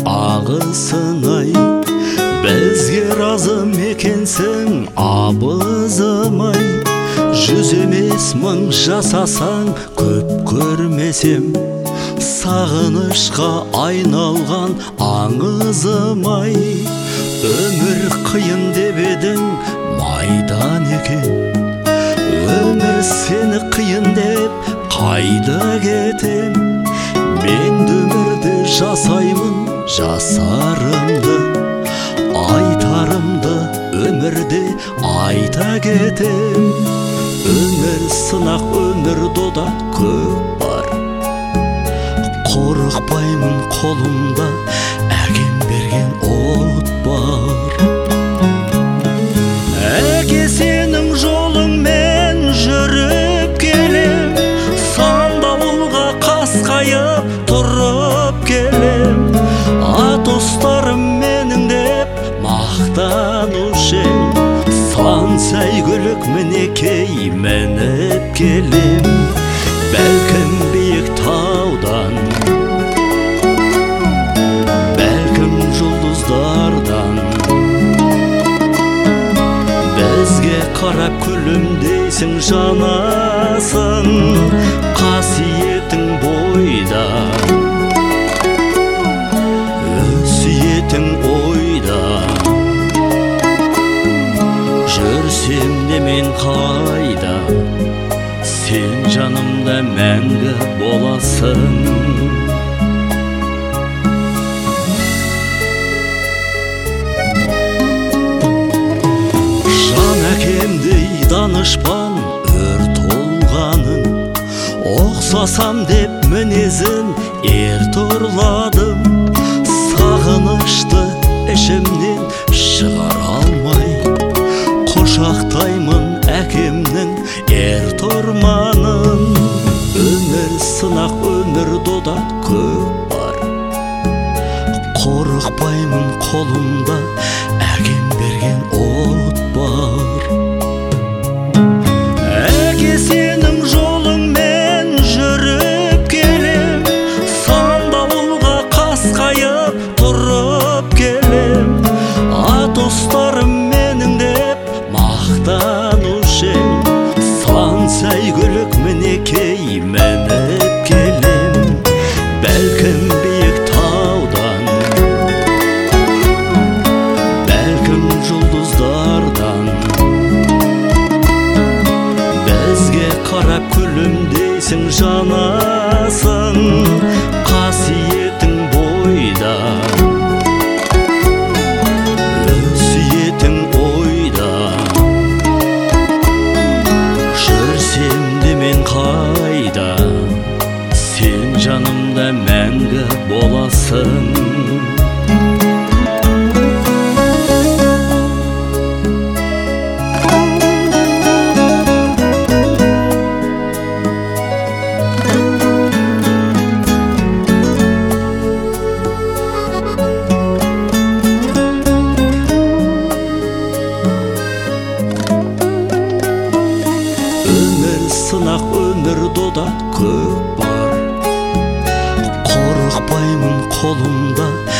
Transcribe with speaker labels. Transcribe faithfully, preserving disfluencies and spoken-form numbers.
Speaker 1: ағысын-ай, бізге разы мекенсің абызым-ай. Жүз емес мың жасасаң көп көрмесем, сағынышқа айналған аңызым-ай. Өмір қиын деп едің майдан екен, өмір сені қиын деп қайда кетем. Мен өмірді жасаймын жасарымды, айтарымды өмірде айта кетем. Өмір сынақ, өмір дода көп бар, қорықпаймын, қолымда әкем берген от бар. Әке сенің жолыңмен жүріп келем, сандауылға қасқайып тұрып келем. Ат ұстарым менің деп мақтанушы ең, сан сәйгүлік мінекей мініп келем. Бәлкім биік таудан, бәлкім жұлдыздардан, бізге қарап күлімдейсің жанасың, қасиетің бойда, өсиетің ойда. Жүрсем де мен қайда, сен жанымда мәңгі боласың. Жан әкемдей данышпан өр толғаның, оқсасам деп мінезін ерт ұрладым. Сағынышты ішімнен шығар алмай, құшақтаймын әкемнің ер тұрманын. Өмір сынақ, өмір дода көп бар, қорықпаймын, қолымда әкем берген от бар. Әке сенің жолыңмен жүріп келем, сандауылға қасқайып тұрып келем. Ат ұстарым менің деп мақтанушы ең, сан сәйгүлік мінекей мініп келем. Бәлкім биік таудан, бәлкім жұлдыздардан, бізге қарап күлімдейсің жанасың, қасиетің бойда, өсиетің ойда. Жүрсем де мен қайда, сен жанымда мәңгі боласың. Өмір сынақ, өмір дода көп бар, қорықпаймын, қолымда